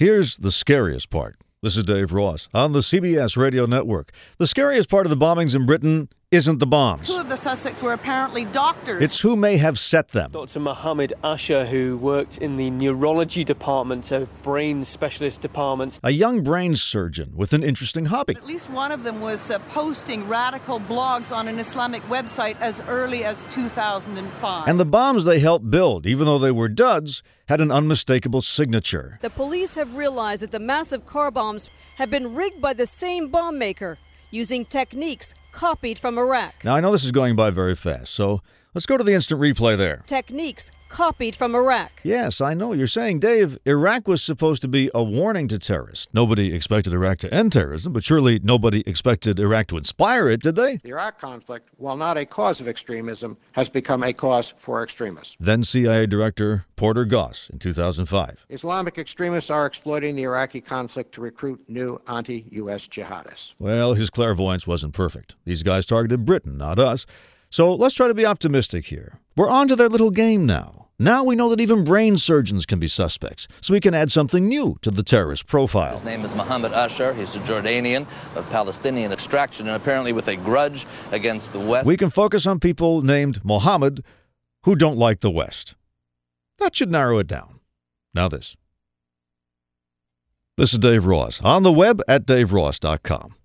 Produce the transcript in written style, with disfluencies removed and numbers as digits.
Here's the scariest part. This is Dave Ross on the CBS Radio Network. The scariest part of the bombings in Britain isn't the bombs. Two of the suspects were apparently doctors. It's who may have set them. Dr. Mohammed Asher, who worked in the neurology department, a brain specialist department. A young brain surgeon with an interesting hobby. At least one of them was posting radical blogs on an Islamic website as early as 2005. And the bombs they helped build, even though they were duds, had an unmistakable signature. The police have realized that the massive car bombs have been rigged by the same bomb maker, using techniques copied from Iraq. Now, I know this is going by very fast, so let's go to the instant replay there. Techniques copied from Iraq. Yes, I know. You're saying, Dave, Iraq was supposed to be a warning to terrorists. Nobody expected Iraq to end terrorism, but surely nobody expected Iraq to inspire it, did they? The Iraq conflict, while not a cause of extremism, has become a cause for extremists. Then CIA Director Porter Goss in 2005. Islamic extremists are exploiting the Iraqi conflict to recruit new anti-U.S. jihadists. Well, his clairvoyance wasn't perfect. These guys targeted Britain, not us. So let's try to be optimistic here. We're on to their little game now. Now we know that even brain surgeons can be suspects, so we can add something new to the terrorist profile. His name is Mohammed Asher. He's a Jordanian of Palestinian extraction and apparently with a grudge against the West. We can focus on people named Mohammed who don't like the West. That should narrow it down. Now this. This is Dave Ross, on the web at daveross.com.